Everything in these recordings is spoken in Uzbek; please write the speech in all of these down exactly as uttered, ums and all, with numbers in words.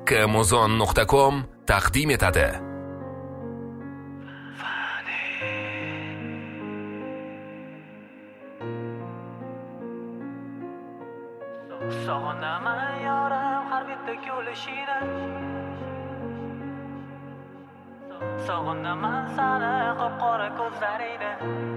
kmuzon nuqta com taqdim etadi. Sog'inaman yorim har bitta kulishingni. Sog'inaman seni qop-qora ko'zlaringni.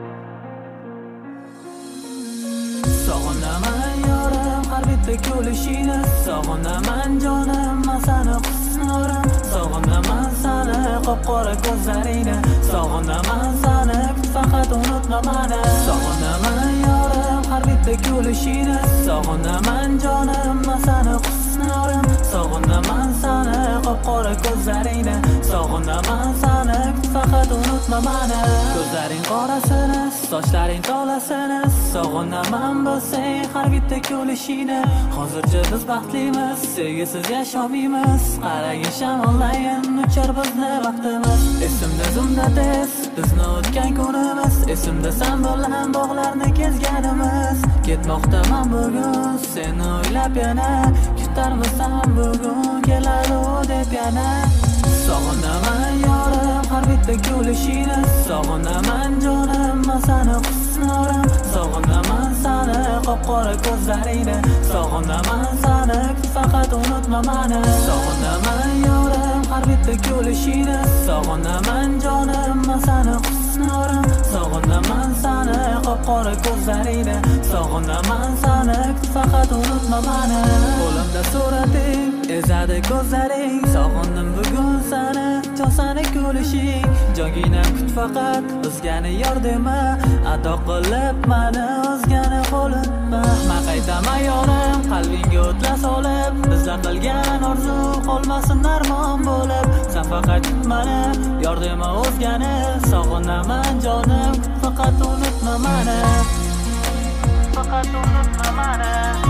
Sog'inaman yorim har bitta kulishingni. Sog'inaman jonim seni husnorim. Sog'inaman seni qop-qora ko'zlaringni. Sog'inaman seni faqat unutma meni. Sog'inaman yorim har bitta kulishingni. Sog'inaman jonim seni husnorim. Sog'inaman seni qop-qora ko'zlaringni. Sog'inaman seni faqat unutma meni. Ko'zlaring qorasini, sochlaring tolasini. Sog'inaman bo'lsang har bitta kulishingni. Hozircha biz baxtlimiz, sevgisiz yashamaymiz. Qaragin shamollayin uchar bizni vaqtimiz. Esimda zumda tez bizni o'tgan kunimiz. Esimda sen bilan bog'larni kezganimiz. Ketmoqdaman bugun seni o'ylab yana. Kutarmisan bugun keladi u deb yana. Sog'inaman yorim har bitta kulishingni. Sog'inaman jonim seni husnorim. Sog'inaman seni qop-qora ko'zlaringni. Sog'inaman seni faqat unutma meni. Sog'inaman yorim har bitta kulishingni. Sog'inaman jonim seni husnorim. Sog'inaman seni qop-qora ko'zlaringni. Sog'inaman seni faqat unutma meni. Qo'limda surating, ezadi ko'zlaring. Sog'indim bugun seni, jon seni kulishing. Jonginam kut faqat o'zgani yor dema. Ado qilib meni o'zgani qo'litma. Men qaytaman yorim qalbingga o'tla solib. Bizlar qilgan orzu qolmasin armon bo'lib. Sen faqat kut meni, yor dema o'zgani. Sog'inaman jonim, faqat unutma meni. Faqat unutma meni.